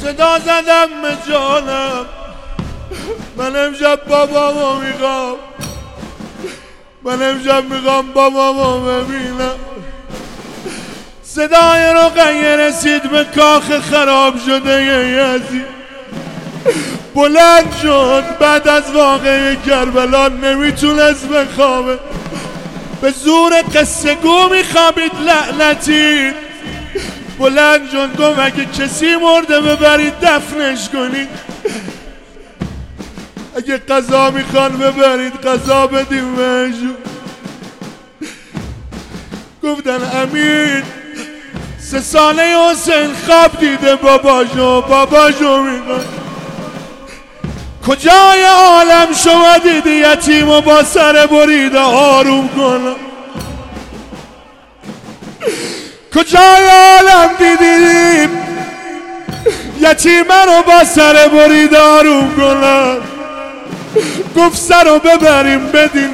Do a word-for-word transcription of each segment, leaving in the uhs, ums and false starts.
صدا زدم به جانم من امشب بابامو میخوام، من امشب میخوام بابامو ببینم. صدای رقیه رسید به کاخ خراب شده یزید، بلند شد بعد از واقعه کربلا نمیتونست بخوابه، به زور قصه گو میخوابید لعنتی. بلند شد گفت اگه کسی مرده ببرید دفنش کنید، اگه قضا میخوان ببرید قضا بدیم بهشون. گفتن امین سه ساله حسین خواب دیده باباشو، باباشو میخواد. کجای عالم شما دیدی یتیم و با سر بریده آروم کنم؟ کجای عالم دیدیم یتیم رو با سر بریده آروم کنم؟ گفت سر رو ببریم بدیم.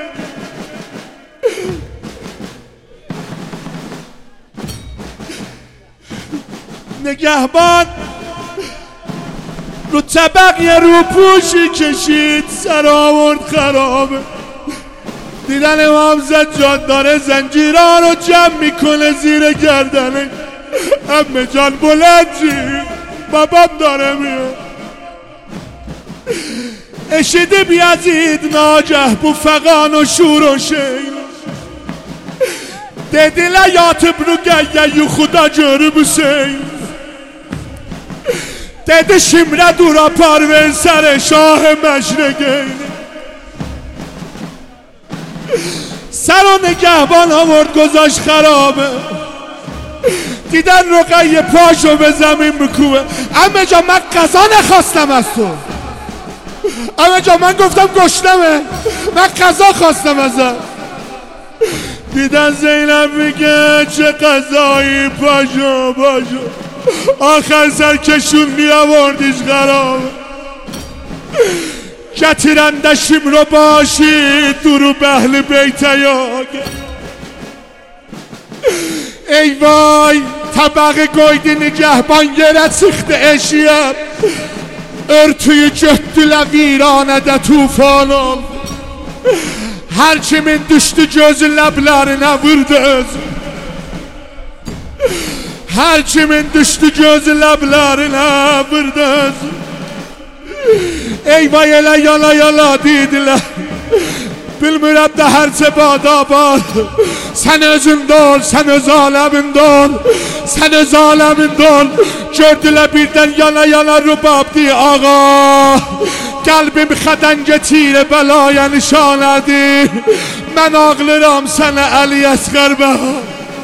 نگهبان رو طبق یه روپوشی کشید، سر آورد خرابه. دیدن امام زجاد داره زنجیرها رو جمع میکنه زیر گردنه. امه جان بلند جی بابام داره میاد. اشید بیازید ناجه بفقان و شور و شیل دیدی لیات بروگه یو خدا جاره بسیل دیدی شمره دورا پروین سر شاه مشرقین. سر و نگهبان آورد گذاشت خرابه. دیدن رقیه پاشو به زمین بکوبه. امه جان من قضا نخواستم از تو، امه جان من گفتم گشنمه، من قضا خواستم ازت. دیدن زینب میگه چه قضایی، پاشو پاشو. آخر سر کشون میآوردیش خرابه. کتیرندشیم رو باشی درو بهل بیتیاگه. ای وای طبق گویدی نگهبان یه رسیخت اشیم ارتوی جهدل ویرانه توفانم. هرچی من düştü göz lablarına vurdu, هرچی من düştü göz lablarına vurdu. ای وای الا یالا یالا دیدیله bilmirəm də hərçə badabad. Sən özün dol, sən öz aləmin dol, sən öz aləmin dol. Gördülə birdən yana yana rubabdi ağa. Qəlbim xədəngə tirə bəlaya nişanədi. Mən ağlıram sənə Əli Əsqər bəha.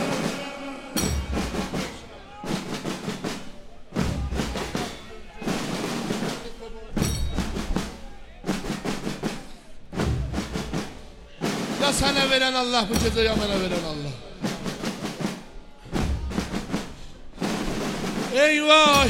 Ya sana veren Allah, bu cezayı bana veren Allah. Eyvah!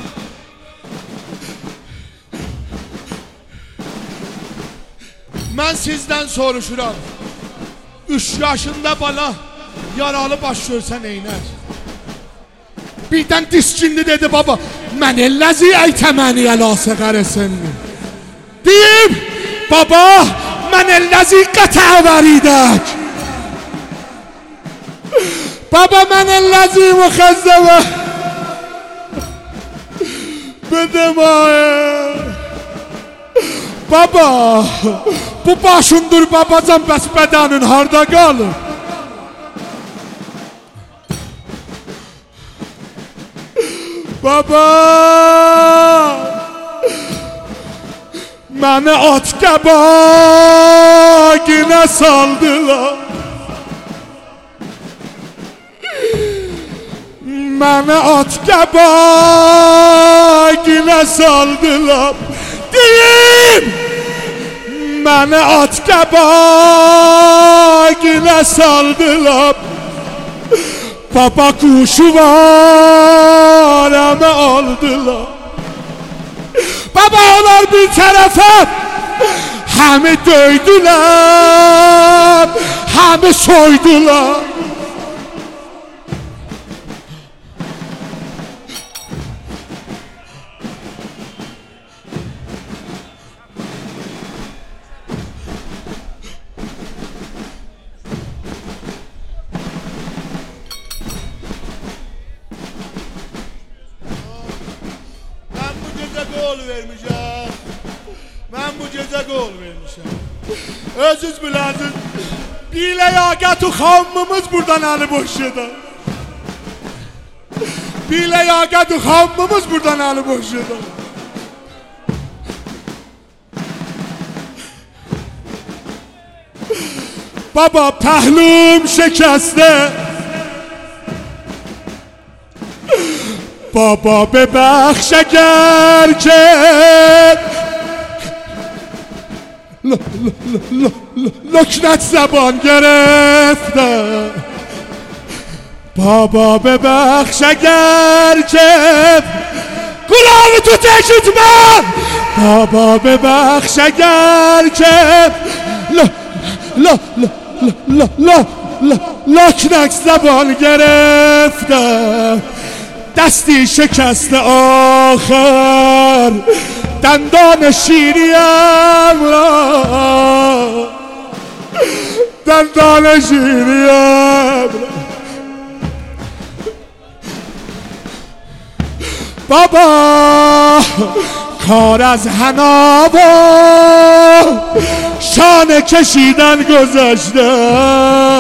Ben sizden soruşuram. Üç yaşında bana yaralı baş görsen eyner. Birden diskindi dedi baba. Mən elləzi eytəməni ələ səqərəsinni. Deyim baba. من الذي قطع وریدک. بابا من الذي مخزبه بده ماه. بابا bu başındır babacan bəs bədənin harda qalır? Baba Məni at qəbaqinə saldılar. Məni at qəbaqinə saldılar. Deyim Məni at qəbaqinə saldılar. Baba quşu var əmə aldılar. Baba onlar bir tərəfə Həmi döydülər, həmi soydular. gol vermişəm. Mən bu gecə gol vermişəm. Özünüz biləsiniz. Bir ləyaqət xanımımız buradan əli boşudu. Bir ləyaqət xanımımız buradan əli boşudu. Baba پهلوم شکسته بابا ببخش اگر که لکنت زبان گرفته بابا ببخش اگر که گلاب تو تشت من بابا ببخش اگر که لا لا لا لا لا لا لکنت زبان گرفته دستی شکست آخر دندان شیریم را دندان شیریم را بابا کار از حنا و شانه کشیدن گذاشته